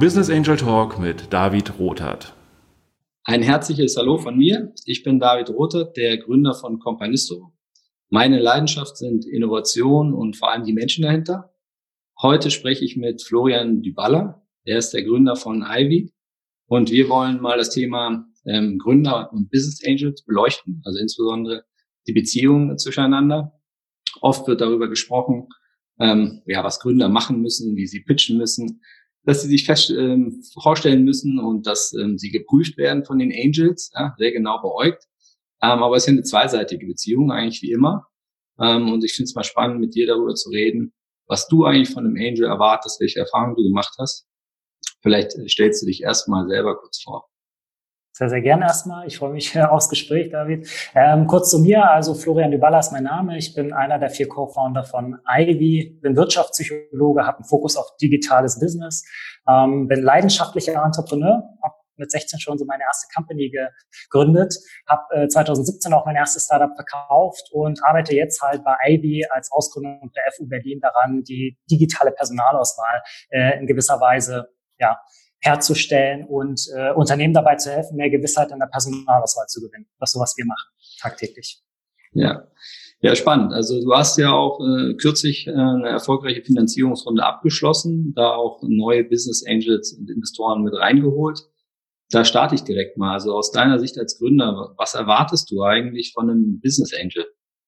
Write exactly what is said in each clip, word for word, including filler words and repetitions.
Business Angel Talk mit David Rothert. Ein herzliches Hallo von mir. Ich bin David Rothert, der Gründer von Companisto. Meine Leidenschaft sind Innovation und vor allem die Menschen dahinter. Heute spreche ich mit Florian Dybala. Er ist der Gründer von Ivy. Und wir wollen mal das Thema ähm, Gründer und Business Angels beleuchten, also insbesondere die Beziehungen zwischeneinander. Oft wird darüber gesprochen, ähm, ja, was Gründer machen müssen, wie sie pitchen müssen, dass sie sich fest ähm, vorstellen müssen und dass ähm, sie geprüft werden von den Angels, ja, sehr genau beäugt. Ähm, aber es ist ja eine zweiseitige Beziehung, eigentlich wie immer. Ähm, und ich finde es mal spannend, mit dir darüber zu reden, was du eigentlich von einem Angel erwartest, welche Erfahrungen du gemacht hast. Vielleicht äh, stellst du dich erstmal selber kurz vor. Sehr, sehr gerne erstmal. Ich freue mich aufs Gespräch, David. Ähm, kurz zu mir. Also Florian Dybala ist mein Name. Ich bin einer der vier Co-Founder von Ivy, bin Wirtschaftspsychologe, habe einen Fokus auf digitales Business, ähm, bin leidenschaftlicher Entrepreneur, habe mit sechzehn schon so meine erste Company gegründet, habe äh, zwanzig siebzehn auch mein erstes Startup verkauft und arbeite jetzt halt bei Ivy als Ausgründung der F U Berlin daran, die digitale Personalauswahl äh, in gewisser Weise, ja, herzustellen und äh, Unternehmen dabei zu helfen, mehr Gewissheit in der Personalauswahl zu gewinnen. Das ist so, was wir machen, tagtäglich. Ja, ja, spannend. Also du hast ja auch äh, kürzlich äh, eine erfolgreiche Finanzierungsrunde abgeschlossen, da auch neue Business Angels und Investoren mit reingeholt. Da starte ich direkt mal. Also aus deiner Sicht als Gründer, was erwartest du eigentlich von einem Business Angel?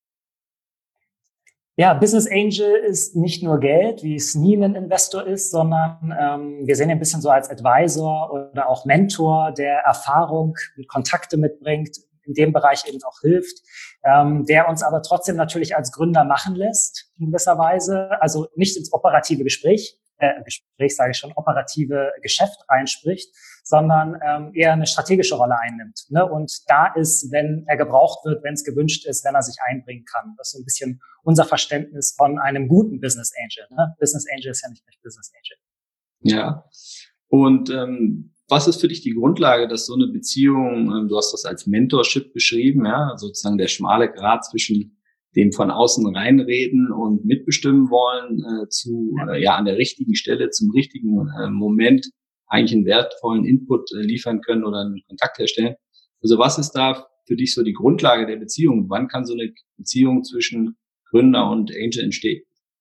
Ja, Business Angel ist nicht nur Geld, wie es nie ein Investor ist, sondern ähm, wir sehen ihn ein bisschen so als Advisor oder auch Mentor, der Erfahrung und Kontakte mitbringt, in dem Bereich eben auch hilft, ähm, der uns aber trotzdem natürlich als Gründer machen lässt, in gewisser Weise, also nicht ins operative Gespräch, äh, Gespräch sage ich schon, operative Geschäft reinspricht, sondern ähm, eher eine strategische Rolle einnimmt, ne? Und da ist, wenn er gebraucht wird, wenn es gewünscht ist, wenn er sich einbringen kann. Das ist so ein bisschen unser Verständnis von einem guten Business Angel. Ne? Business Angel ist ja nicht gleich Business Angel. Ja. Und ähm, was ist für dich die Grundlage, dass so eine Beziehung, ähm, du hast das als Mentorship beschrieben, ja, sozusagen der schmale Grat zwischen dem von außen reinreden und mitbestimmen wollen, äh, zu äh, ja an der richtigen Stelle, zum richtigen äh, Moment eigentlich einen wertvollen Input äh, liefern können oder einen Kontakt herstellen. Also was ist da für dich so die Grundlage der Beziehung? Wann kann so eine Beziehung zwischen Gründer und Angel entstehen?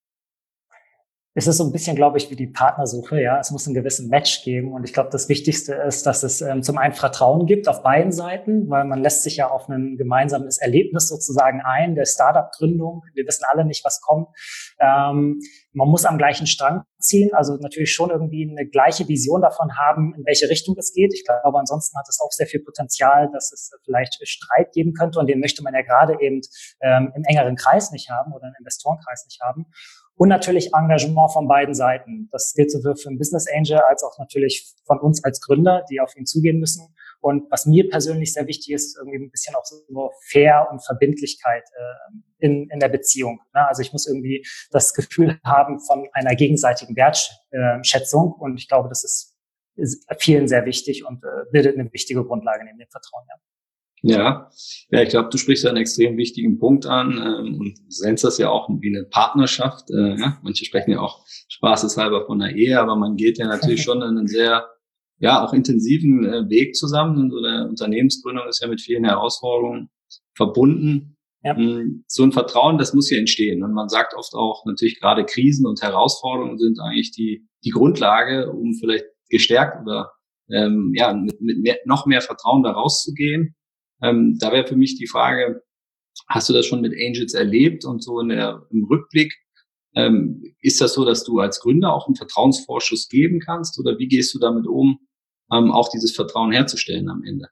Es ist so ein bisschen, glaube ich, wie die Partnersuche. Ja, es muss einen gewissen Match geben. Und ich glaube, das Wichtigste ist, dass es ähm, zum einen Vertrauen gibt auf beiden Seiten, weil man lässt sich ja auf ein gemeinsames Erlebnis sozusagen ein, der Startup-Gründung. Wir wissen alle nicht, was kommt. Ähm, man muss am gleichen Strang ziehen, also natürlich schon irgendwie eine gleiche Vision davon haben, in welche Richtung es geht. Ich glaube, ansonsten hat es auch sehr viel Potenzial, dass es vielleicht Streit geben könnte. Und den möchte man ja gerade eben ähm, im engeren Kreis nicht haben oder im Investorenkreis nicht haben. Und natürlich Engagement von beiden Seiten. Das gilt sowohl für einen Business Angel als auch natürlich von uns als Gründer, die auf ihn zugehen müssen. Und was mir persönlich sehr wichtig ist, irgendwie ein bisschen auch so Fair und Verbindlichkeit äh, in, in der Beziehung. Ne? Also ich muss irgendwie das Gefühl haben von einer gegenseitigen Wertschätzung. Und ich glaube, das ist, ist vielen sehr wichtig und äh, bildet eine wichtige Grundlage neben dem Vertrauen. Ja. Ja, ja, ich glaube, du sprichst einen extrem wichtigen Punkt an ähm, und nennst das ja auch wie eine Partnerschaft. Äh, ja? Manche sprechen ja auch spaßeshalber von einer Ehe, aber man geht ja natürlich schon einen sehr, ja, auch intensiven äh, Weg zusammen. Und so eine Unternehmensgründung ist ja mit vielen Herausforderungen verbunden. Ja. So ein Vertrauen, das muss ja entstehen. Und man sagt oft auch, natürlich gerade Krisen und Herausforderungen sind eigentlich die die Grundlage, um vielleicht gestärkt oder ähm, ja mit, mit mehr, noch mehr Vertrauen da rauszugehen. Ähm, da wäre für mich die Frage, hast du das schon mit Angels erlebt und so in der, im Rückblick, ähm, ist das so, dass du als Gründer auch einen Vertrauensvorschuss geben kannst oder wie gehst du damit um, ähm, auch dieses Vertrauen herzustellen am Ende?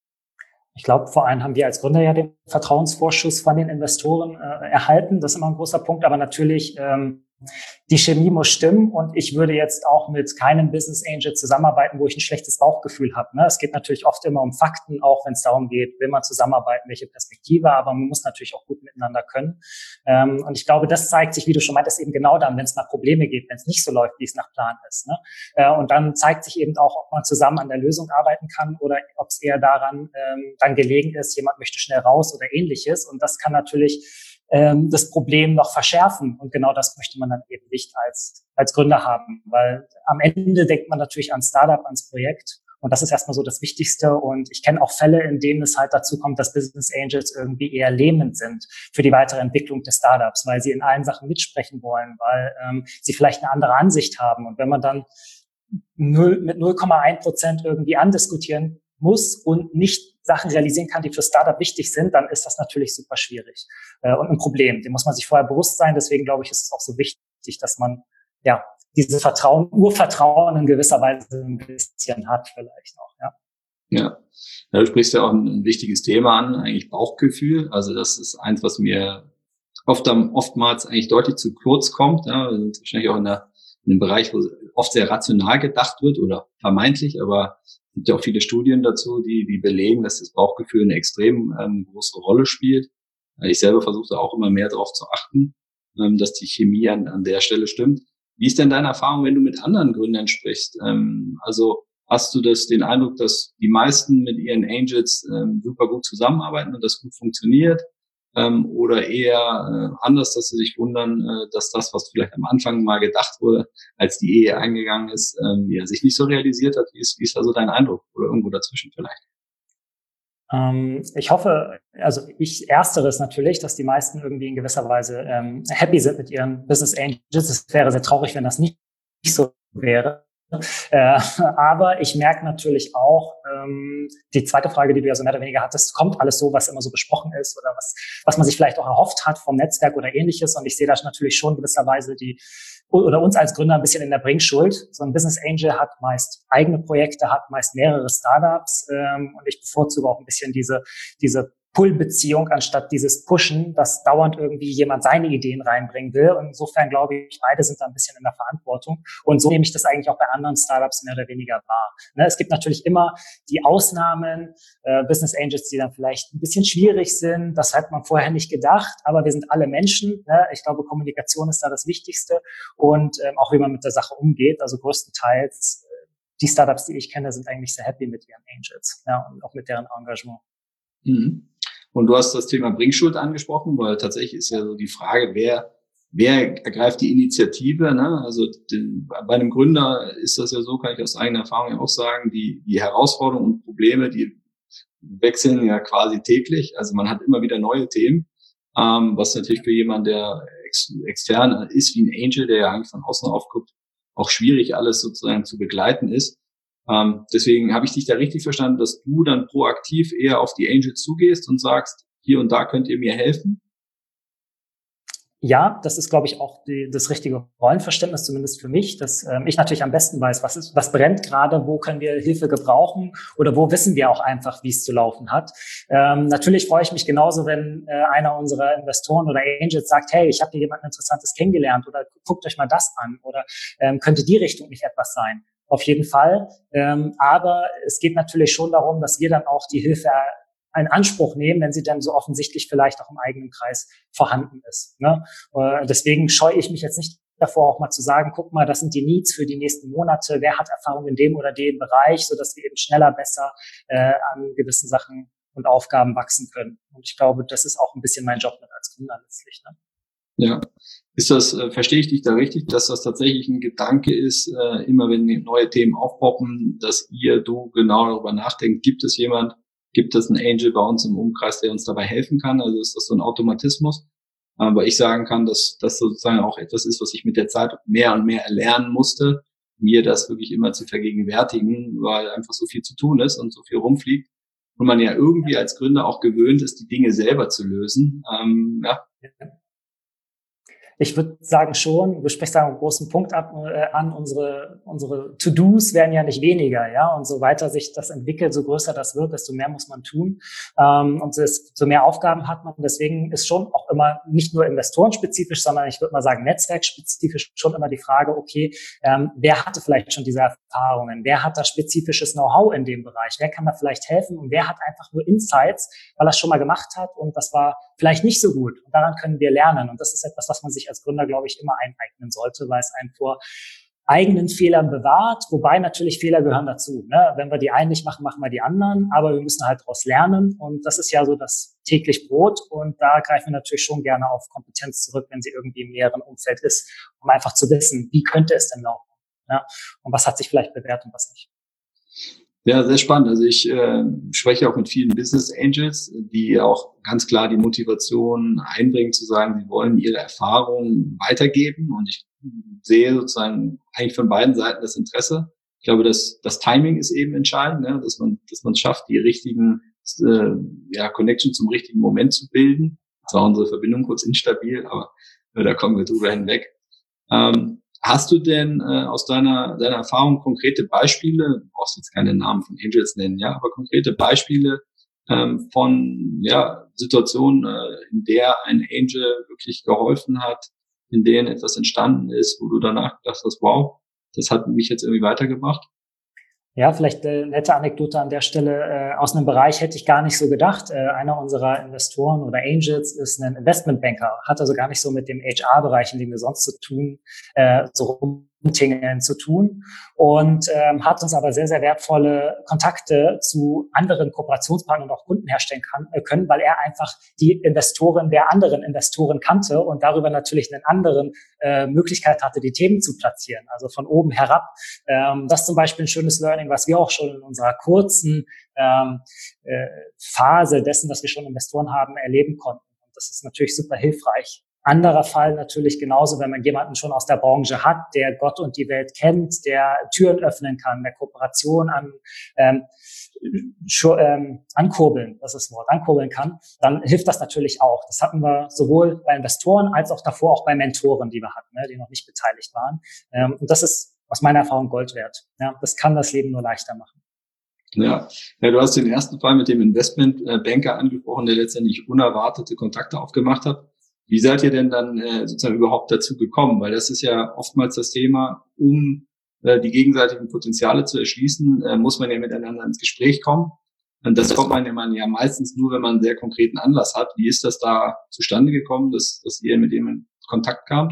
Ich glaube, vor allem haben wir als Gründer ja den Vertrauensvorschuss von den Investoren äh, erhalten. Das ist immer ein großer Punkt, aber natürlich ähm, die Chemie muss stimmen und ich würde jetzt auch mit keinem Business Angel zusammenarbeiten, wo ich ein schlechtes Bauchgefühl habe. Ne? Es geht natürlich oft immer um Fakten, auch wenn es darum geht, will man zusammenarbeiten, welche Perspektive, aber man muss natürlich auch gut miteinander können. Ähm, und ich glaube, das zeigt sich, wie du schon meintest, eben genau dann, wenn es nach Probleme geht, wenn es nicht so läuft, wie es nach Plan ist. Ne? Äh, und dann zeigt sich eben auch, ob man zusammen an der Lösung arbeiten kann oder ob es eher daran ähm, dann gelegen ist, jemand möchte schnell raus oder ähnliches. Und das kann natürlich ähm, das Problem noch verschärfen. Und genau das möchte man dann eben nicht als, als Gründer haben, weil am Ende denkt man natürlich ans Startup, ans Projekt. Und das ist erstmal so das Wichtigste. Und ich kenne auch Fälle, in denen es halt dazu kommt, dass Business Angels irgendwie eher lähmend sind für die weitere Entwicklung des Startups, weil sie in allen Sachen mitsprechen wollen, weil ähm, sie vielleicht eine andere Ansicht haben. Und wenn man dann null, mit null Komma eins Prozent irgendwie andiskutieren muss und nicht Sachen realisieren kann, die für Startup wichtig sind, dann ist das natürlich super schwierig äh, und ein Problem. Dem muss man sich vorher bewusst sein. Deswegen glaube ich, ist es auch so wichtig, dass man ja dieses Vertrauen, Urvertrauen in gewisser Weise ein bisschen hat vielleicht auch. Ja. Ja, ja, du sprichst ja auch ein, ein wichtiges Thema an, eigentlich Bauchgefühl. Also das ist eins, was mir oft oftmals eigentlich deutlich zu kurz kommt. Ja, wir sind wahrscheinlich auch in, der, in einem Bereich, wo oft sehr rational gedacht wird oder vermeintlich, aber es gibt ja auch viele Studien dazu, die die belegen, dass das Bauchgefühl eine extrem ähm, große Rolle spielt. Ich selber versuche auch immer mehr darauf zu achten, ähm, dass die Chemie an, an der Stelle stimmt. Wie ist denn deine Erfahrung, wenn du mit anderen Gründern sprichst? Ähm, also hast du das den Eindruck, dass die meisten mit ihren Angels ähm, super gut zusammenarbeiten und das gut funktioniert? Ähm, oder eher äh, anders, dass sie sich wundern, äh, dass das, was vielleicht am Anfang mal gedacht wurde, als die Ehe eingegangen ist, ähm, ja, sich nicht so realisiert hat? Wie ist, wie ist also dein Eindruck? Oder irgendwo dazwischen vielleicht? Ähm, ich hoffe, also ich ersteres natürlich, dass die meisten irgendwie in gewisser Weise ähm, happy sind mit ihren Business Angels. Es wäre sehr traurig, wenn das nicht, nicht so wäre. Äh, aber ich merke natürlich auch, ähm, die zweite Frage, die du ja so mehr oder weniger hattest, kommt alles so, was immer so besprochen ist oder was, was man sich vielleicht auch erhofft hat vom Netzwerk oder ähnliches. Und ich sehe da natürlich schon gewisserweise die, oder uns als Gründer ein bisschen in der Bringschuld. So ein Business Angel hat meist eigene Projekte, hat meist mehrere Startups, ähm, und ich bevorzuge auch ein bisschen diese, diese Pull-Beziehung anstatt dieses Pushen, dass dauernd irgendwie jemand seine Ideen reinbringen will. Und insofern glaube ich, beide sind da ein bisschen in der Verantwortung. Und so nehme ich das eigentlich auch bei anderen Startups mehr oder weniger wahr. Ne, es gibt natürlich immer die Ausnahmen, äh, Business Angels, die dann vielleicht ein bisschen schwierig sind. Das hat man vorher nicht gedacht, aber wir sind alle Menschen. Ne? Ich glaube, Kommunikation ist da das Wichtigste und ähm, auch wie man mit der Sache umgeht. Also größtenteils äh, die Startups, die ich kenne, sind eigentlich sehr happy mit ihren Angels, ja, und auch mit deren Engagement. Mhm. Und du hast das Thema Bringschuld angesprochen, weil tatsächlich ist ja so die Frage, wer wer ergreift die Initiative, ne? Also den, bei einem Gründer ist das ja so, kann ich aus eigener Erfahrung auch sagen, die die Herausforderungen und Probleme, die wechseln ja quasi täglich. Also man hat immer wieder neue Themen, ähm, was natürlich für jemanden, der ex, extern ist, wie ein Angel, der ja eigentlich von außen aufguckt, auch schwierig alles sozusagen zu begleiten ist. Ähm, deswegen habe ich dich da richtig verstanden, dass du dann proaktiv eher auf die Angels zugehst und sagst, hier und da könnt ihr mir helfen? Ja, das ist, glaube ich, auch die, das richtige Rollenverständnis, zumindest für mich, dass ähm, ich natürlich am besten weiß, was ist, was brennt gerade, wo können wir Hilfe gebrauchen oder wo wissen wir auch einfach, wie es zu laufen hat. Ähm, natürlich freue ich mich genauso, wenn äh, einer unserer Investoren oder Angels sagt, hey, ich habe hier jemanden Interessantes kennengelernt oder guckt euch mal das an oder ähm, könnte die Richtung nicht etwas sein. Auf jeden Fall. Ähm, aber es geht natürlich schon darum, dass wir dann auch die Hilfe einen Anspruch nehmen, wenn sie dann so offensichtlich vielleicht auch im eigenen Kreis vorhanden ist. Ne? Äh, deswegen scheue ich mich jetzt nicht davor, auch mal zu sagen, guck mal, das sind die Needs für die nächsten Monate, wer hat Erfahrung in dem oder dem Bereich, sodass wir eben schneller, besser äh, an gewissen Sachen und Aufgaben wachsen können. Und ich glaube, das ist auch ein bisschen mein Job mit als Gründer letztlich. Ne? Ja. Ist das, äh, verstehe ich dich da richtig, dass das tatsächlich ein Gedanke ist, äh, immer wenn neue Themen aufpoppen, dass ihr, du genau darüber nachdenkt, gibt es jemand, gibt es einen Angel bei uns im Umkreis, der uns dabei helfen kann? Also ist das so ein Automatismus? Aber ich sagen kann, dass das sozusagen auch etwas ist, was ich mit der Zeit mehr und mehr erlernen musste, mir das wirklich immer zu vergegenwärtigen, weil einfach so viel zu tun ist und so viel rumfliegt und man ja irgendwie als Gründer auch gewöhnt ist, die Dinge selber zu lösen. Ähm, ja. Ich würde sagen schon, du sprichst da einen großen Punkt ab, äh, an, unsere, unsere To-Dos werden ja nicht weniger, ja, und so weiter sich das entwickelt, so größer das wird, desto mehr muss man tun, ähm, und desto mehr Aufgaben hat man. Deswegen ist schon auch immer nicht nur investorenspezifisch, sondern ich würde mal sagen netzwerkspezifisch schon immer die Frage, okay, ähm, wer hatte vielleicht schon diese Erfahrungen, wer hat da spezifisches Know-how in dem Bereich, wer kann da vielleicht helfen und wer hat einfach nur Insights, weil er es schon mal gemacht hat und das war vielleicht nicht so gut und daran können wir lernen und das ist etwas, was man sich als Gründer, glaube ich, immer eineignen sollte, weil es einen vor eigenen Fehlern bewahrt, wobei natürlich Fehler gehören dazu. Ne? Wenn wir die einen nicht machen, machen wir die anderen, aber wir müssen halt daraus lernen und das ist ja so das täglich Brot und da greifen wir natürlich schon gerne auf Kompetenz zurück, wenn sie irgendwie im näheren Umfeld ist, um einfach zu wissen, wie könnte es denn laufen, ja? Und was hat sich vielleicht bewährt und was nicht. Ja, sehr spannend. Also ich äh, spreche auch mit vielen Business Angels, die auch ganz klar die Motivation einbringen, zu sagen, sie wollen ihre Erfahrungen weitergeben. Und ich sehe sozusagen eigentlich von beiden Seiten das Interesse. Ich glaube, dass das Timing ist eben entscheidend, ne? dass man dass man es schafft, die richtigen äh, ja, Connection zum richtigen Moment zu bilden. Das war unsere Verbindung kurz instabil, aber äh, da kommen wir drüber hinweg. Ähm, Hast du denn äh, aus deiner deiner Erfahrung konkrete Beispiele, du brauchst jetzt keine Namen von Angels nennen, ja, aber konkrete Beispiele ähm, von ja Situationen, äh, in der ein Angel wirklich geholfen hat, in denen etwas entstanden ist, wo du danach gedacht hast, wow, das hat mich jetzt irgendwie weitergebracht? Ja, vielleicht eine nette Anekdote an der Stelle. Äh, aus einem Bereich hätte ich gar nicht so gedacht. Äh, einer unserer Investoren oder Angels ist ein Investmentbanker, hat also gar nicht so mit dem H R-Bereich, in dem wir sonst zu tun, äh, so rumtingeln zu tun und ähm, hat uns aber sehr, sehr wertvolle Kontakte zu anderen Kooperationspartnern und auch Kunden herstellen kann, äh, können, weil er einfach die Investoren der anderen Investoren kannte und darüber natürlich einen anderen äh, Möglichkeit hatte, die Themen zu platzieren, also von oben herab. Ähm, das ist zum Beispiel ein schönes Learning, was wir auch schon in unserer kurzen ähm, äh, Phase dessen, dass wir schon Investoren haben, erleben konnten. Und das ist natürlich super hilfreich. Anderer Fall natürlich genauso, wenn man jemanden schon aus der Branche hat, der Gott und die Welt kennt, der Türen öffnen kann, der Kooperation an ähm, schon, ähm, ankurbeln, das ist das Wort, ankurbeln kann, dann hilft das natürlich auch. Das hatten wir sowohl bei Investoren als auch davor auch bei Mentoren, die wir hatten, ne, die noch nicht beteiligt waren. Ähm, und das ist aus meiner Erfahrung Gold wert. Ja, das kann das Leben nur leichter machen. Ja, ja, du hast den ersten Fall mit dem Investmentbanker angesprochen, der letztendlich unerwartete Kontakte aufgemacht hat. Wie seid ihr denn dann äh, sozusagen überhaupt dazu gekommen? Weil das ist ja oftmals das Thema, um äh, die gegenseitigen Potenziale zu erschließen, äh, muss man ja miteinander ins Gespräch kommen. Und das kommt man ja, man ja meistens nur, wenn man einen sehr konkreten Anlass hat. Wie ist das da zustande gekommen, dass, dass ihr mit dem in Kontakt kamt?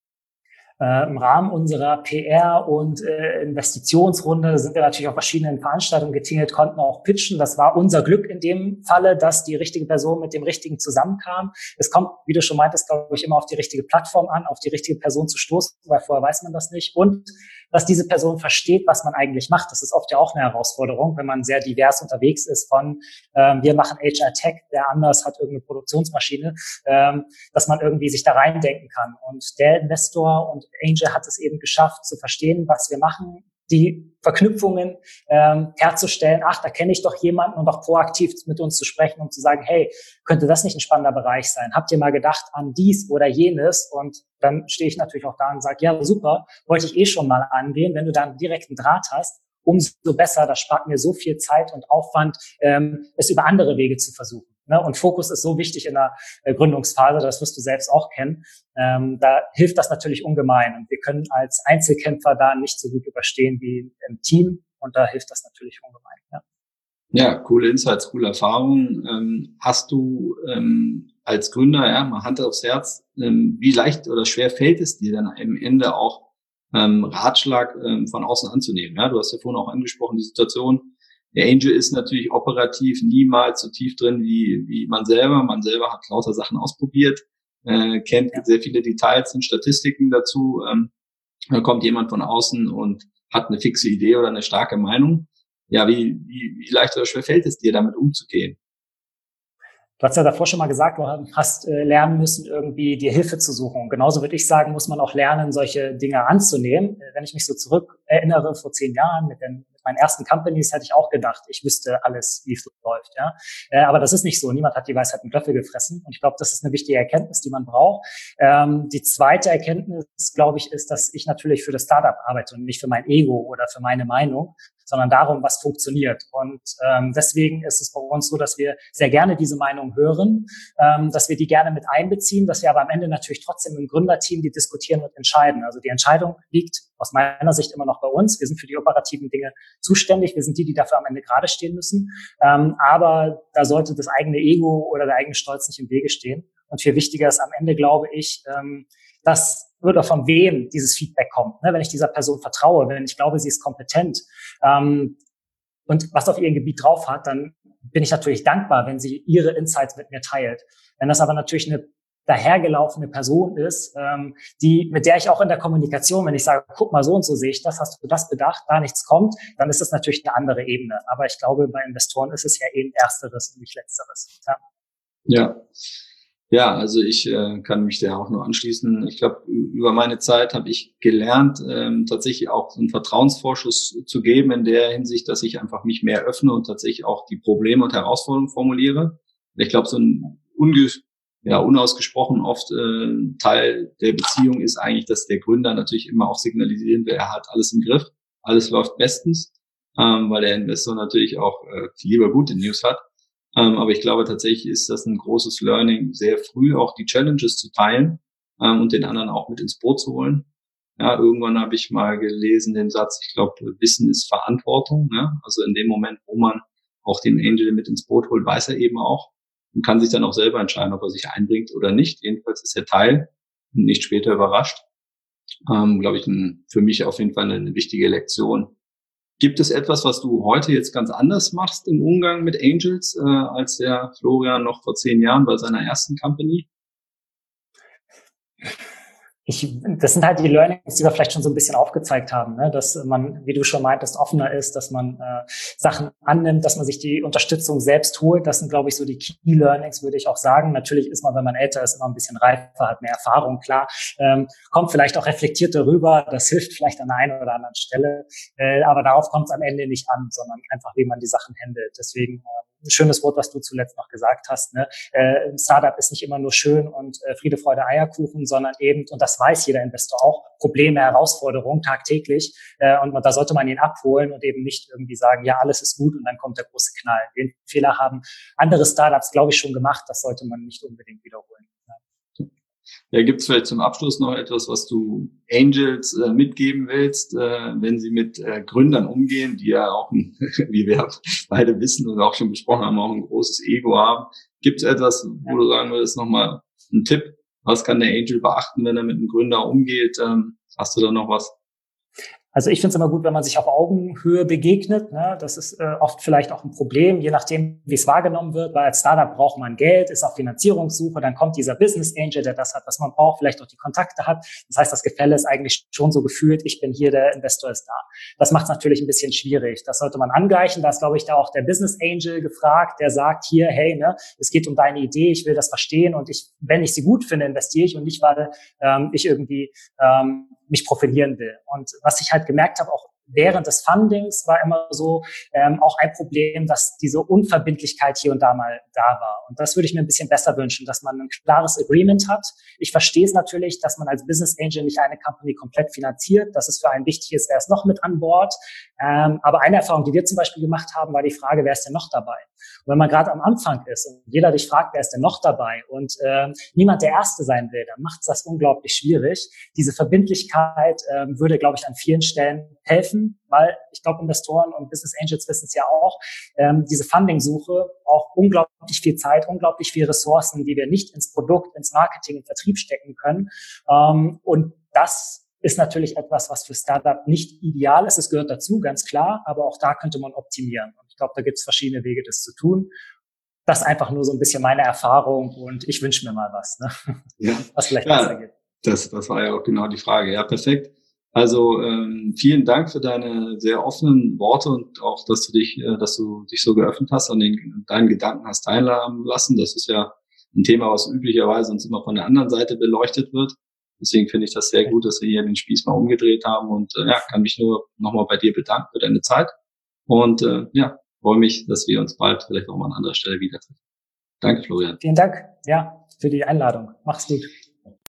Äh, Im Rahmen unserer P R- und äh, Investitionsrunde sind wir natürlich auf verschiedenen Veranstaltungen getingelt, konnten auch pitchen. Das war unser Glück in dem Falle, dass die richtige Person mit dem Richtigen zusammenkam. Es kommt, wie du schon meintest, glaube ich, immer auf die richtige Plattform an, auf die richtige Person zu stoßen, weil vorher weiß man das nicht. Und dass diese Person versteht, was man eigentlich macht. Das ist oft ja auch eine Herausforderung, wenn man sehr divers unterwegs ist von ähm, wir machen H R-Tech, der anders hat irgendeine Produktionsmaschine, ähm, dass man irgendwie sich da reindenken kann. Und der Investor und Angel hat es eben geschafft, zu verstehen, was wir machen, die Verknüpfungen ähm, herzustellen. Ach, da kenne ich doch jemanden und auch proaktiv mit uns zu sprechen und zu sagen, hey, könnte das nicht ein spannender Bereich sein? Habt ihr mal gedacht an dies oder jenes? Und dann stehe ich natürlich auch da und sage, ja, super, wollte ich eh schon mal angehen. Wenn du da einen direkten Draht hast, umso besser. Das spart mir so viel Zeit und Aufwand, ähm, es über andere Wege zu versuchen. Ne? Und Fokus ist so wichtig in der äh, Gründungsphase, das wirst du selbst auch kennen. Ähm, da hilft das natürlich ungemein. Und wir können als Einzelkämpfer da nicht so gut überstehen wie im Team. Und da hilft das natürlich ungemein. Ja, ja, coole Insights, coole Erfahrungen. Ähm, hast du ähm, als Gründer, ja, mal Hand aufs Herz, ähm, wie leicht oder schwer fällt es dir dann am Ende auch ähm, Ratschlag ähm, von außen anzunehmen? Ja, du hast ja vorhin auch angesprochen, die Situation. Der Angel ist natürlich operativ niemals so tief drin wie, wie man selber. Man selber hat lauter Sachen ausprobiert, äh, kennt ja sehr viele Details und Statistiken dazu. Ähm, da kommt jemand von außen und hat eine fixe Idee oder eine starke Meinung. Ja, wie, wie, wie leicht oder schwer fällt es dir, damit umzugehen? Du hast ja davor schon mal gesagt, du hast äh, lernen müssen, irgendwie dir Hilfe zu suchen. Und genauso würde ich sagen, muss man auch lernen, solche Dinge anzunehmen. Wenn ich mich so zurück erinnere, vor zehn Jahren mit, den, mit meinen ersten Companies, hätte ich auch gedacht, ich wüsste alles, wie es läuft. Ja, äh, aber das ist nicht so. Niemand hat die Weisheit mit Löffel gefressen. Und ich glaube, das ist eine wichtige Erkenntnis, die man braucht. Ähm, die zweite Erkenntnis, glaube ich, ist, dass ich natürlich für das Startup arbeite und nicht für mein Ego oder für meine Meinung, sondern darum, was funktioniert. Und ähm, deswegen ist es bei uns so, dass wir sehr gerne diese Meinung hören, ähm, dass wir die gerne mit einbeziehen, dass wir aber am Ende natürlich trotzdem im Gründerteam die diskutieren und entscheiden. Also die Entscheidung liegt aus meiner Sicht immer noch bei uns. Wir sind für die operativen Dinge zuständig. Wir sind die, die dafür am Ende gerade stehen müssen. Ähm, aber da sollte das eigene Ego oder der eigene Stolz nicht im Wege stehen. Und viel wichtiger ist am Ende, glaube ich, ähm, das oder von wem dieses Feedback kommt, ne? Wenn ich dieser Person vertraue, wenn ich glaube, sie ist kompetent ähm, und was auf ihrem Gebiet drauf hat, dann bin ich natürlich dankbar, wenn sie ihre Insights mit mir teilt. Wenn das aber natürlich eine dahergelaufene Person ist, ähm, die, mit der ich auch in der Kommunikation, wenn ich sage, guck mal, so und so sehe ich das, hast du das bedacht, da nichts kommt, dann ist das natürlich eine andere Ebene. Aber ich glaube, bei Investoren ist es ja eben Ersteres und nicht Letzteres. Ja, ja, ja also ich äh, kann mich da auch nur anschließen. Ich glaube, über meine Zeit habe ich gelernt, ähm, tatsächlich auch so einen Vertrauensvorschuss zu geben in der Hinsicht, dass ich einfach mich mehr öffne und tatsächlich auch die Probleme und Herausforderungen formuliere. Ich glaube, so ein unge ja, unausgesprochen oft äh, Teil der Beziehung ist eigentlich, dass der Gründer natürlich immer auch signalisieren will, er hat alles im Griff, alles läuft bestens, ähm, weil der Investor natürlich auch äh, lieber gute News hat. Ähm, aber ich glaube, tatsächlich ist das ein großes Learning, sehr früh auch die Challenges zu teilen ähm, und den anderen auch mit ins Boot zu holen. Ja, irgendwann habe ich mal gelesen den Satz, ich glaube, Wissen ist Verantwortung. Ne? Also in dem Moment, wo man auch den Angel mit ins Boot holt, weiß er eben auch, und kann sich dann auch selber entscheiden, ob er sich einbringt oder nicht. Jedenfalls ist er Teil und nicht später überrascht. Ähm, glaube ich, ein, für mich auf jeden Fall eine, eine wichtige Lektion. Gibt es etwas, was du heute jetzt ganz anders machst im Umgang mit Angels, äh, als der Florian noch vor zehn Jahren bei seiner ersten Company? Ich, das sind halt die Learnings, die wir vielleicht schon so ein bisschen aufgezeigt haben, ne? Dass man, wie du schon meintest, offener ist, dass man äh, Sachen annimmt, dass man sich die Unterstützung selbst holt. Das sind, glaube ich, so die Key Learnings, würde ich auch sagen. Natürlich ist man, wenn man älter ist, immer ein bisschen reifer, hat mehr Erfahrung, klar, ähm, kommt vielleicht auch reflektiert darüber. Das hilft vielleicht an der einen oder anderen Stelle, äh, aber darauf kommt es am Ende nicht an, sondern einfach, wie man die Sachen handelt. Deswegen äh, ein schönes Wort, was du zuletzt noch gesagt hast. Ne? Äh, ein Startup ist nicht immer nur schön und äh, Friede, Freude, Eierkuchen, sondern eben, und das weiß jeder Investor auch, Probleme, Herausforderungen tagtäglich. Äh, und da sollte man ihn abholen und eben nicht irgendwie sagen, ja, alles ist gut und dann kommt der große Knall. Den Fehler haben andere Startups, glaube ich, schon gemacht. Das sollte man nicht unbedingt wiederholen. Ja. Ja, gibt es vielleicht zum Abschluss noch etwas, was du Angels äh, mitgeben willst, äh, wenn sie mit äh, Gründern umgehen, die ja auch, ein, wie wir beide wissen und auch schon besprochen haben, auch ein großes Ego haben. Gibt es etwas, wo du sagen würdest, nochmal ein Tipp? Was kann der Angel beachten, wenn er mit einem Gründer umgeht? Ähm, hast du da noch was? Also ich finde es immer gut, wenn man sich auf Augenhöhe begegnet. Ne? Das ist äh, oft vielleicht auch ein Problem, je nachdem, wie es wahrgenommen wird. Weil als Startup braucht man Geld, ist auf Finanzierungssuche. Dann kommt dieser Business Angel, der das hat, was man braucht, vielleicht auch die Kontakte hat. Das heißt, das Gefälle ist eigentlich schon so gefühlt, ich bin hier, der Investor ist da. Das macht es natürlich ein bisschen schwierig. Das sollte man angleichen. Da ist, glaube ich, da auch der Business Angel gefragt, der sagt hier, hey, ne, es geht um deine Idee, ich will das verstehen und ich, wenn ich sie gut finde, investiere ich und nicht, weil ähm, ich irgendwie ähm, mich profilieren will. Und was ich halt gemerkt habe, auch während des Fundings war immer so ähm, auch ein Problem, dass diese Unverbindlichkeit hier und da mal da war. Und das würde ich mir ein bisschen besser wünschen, dass man ein klares Agreement hat. Ich verstehe es natürlich, dass man als Business Angel nicht eine Company komplett finanziert. Das ist für einen wichtig ist, wer ist noch mit an Bord. Ähm, aber eine Erfahrung, die wir zum Beispiel gemacht haben, war die Frage, wer ist denn noch dabei? Und wenn man gerade am Anfang ist und jeder dich fragt, wer ist denn noch dabei und ähm, niemand der Erste sein will, dann macht es das unglaublich schwierig. Diese Verbindlichkeit ähm, würde, glaube ich, an vielen Stellen helfen, weil ich glaube, Investoren und Business Angels wissen es ja auch, ähm, diese Funding-Suche braucht unglaublich viel Zeit, unglaublich viel Ressourcen, die wir nicht ins Produkt, ins Marketing, in Vertrieb stecken können. Ähm, und das ist natürlich etwas, was für Startup nicht ideal ist. Es gehört dazu, ganz klar, aber auch da könnte man optimieren. Und ich glaube, da gibt es verschiedene Wege, das zu tun. Das ist einfach nur so ein bisschen meine Erfahrung und ich wünsche mir mal was, ne? Ja. Was vielleicht ja, besser geht. Das, das war ja auch genau die Frage. Ja, perfekt. Also ähm, vielen Dank für deine sehr offenen Worte und auch, dass du dich, äh, dass du dich so geöffnet hast und den, deinen Gedanken hast teilhaben lassen. Das ist ja ein Thema, was üblicherweise uns immer von der anderen Seite beleuchtet wird. Deswegen finde ich das sehr gut, dass wir hier den Spieß mal umgedreht haben und äh, ja, kann mich nur nochmal bei dir bedanken für deine Zeit und äh, ja, freue mich, dass wir uns bald vielleicht auch mal an anderer Stelle wieder treffen. Danke, Florian. Vielen Dank, ja, für die Einladung. Mach's gut.